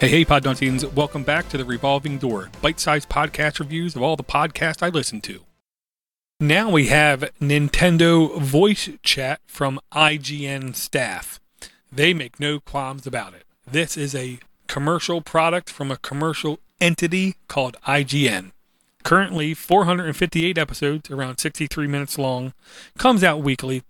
Hey, Podnuttians. Welcome back to the Revolving Door, bite-sized podcast reviews of all the podcasts I listen to. Now we have Nintendo voice chat from IGN staff. They make no qualms about it. This is a commercial product from a commercial entity called IGN. Currently 458 episodes, around 63 minutes long, comes out weekly,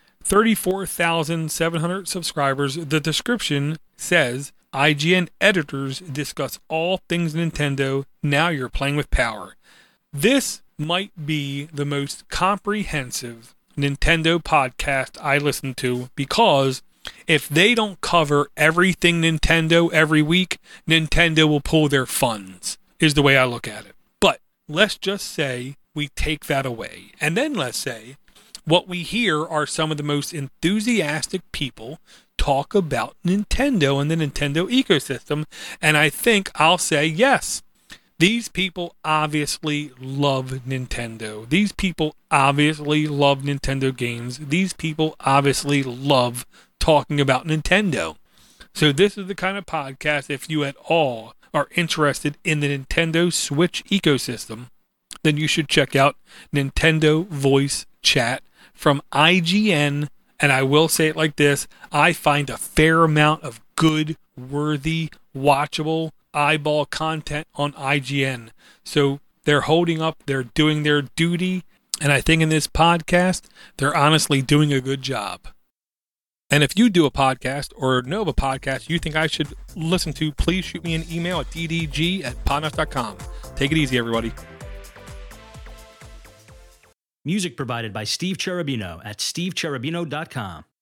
34,700 subscribers. The description says, IGN editors discuss all things Nintendo. Now you're playing with power. This might be the most comprehensive Nintendo podcast I listen to, because if they don't cover everything Nintendo every week, Nintendo will pull their funds, is the way I look at it. But let's just say we take that away. And then let's say what we hear are some of the most enthusiastic people talk about Nintendo and the Nintendo ecosystem. And I think I'll say yes. These people obviously love Nintendo. These people obviously love Nintendo games. These people obviously love talking about Nintendo. So this is the kind of podcast, if you at all are interested in the Nintendo Switch ecosystem, then you should check out Nintendo Voice Chat from IGN. And I will say it like this, I find a fair amount of good, worthy, watchable, eyeball content on IGN. So they're holding up, they're doing their duty, and I think in this podcast, they're honestly doing a good job. And if you do a podcast or know of a podcast you think I should listen to, please shoot me an email at ddg@podnuts.com. Take it easy, everybody. Music provided by Steve Cherubino at stevecherubino.com.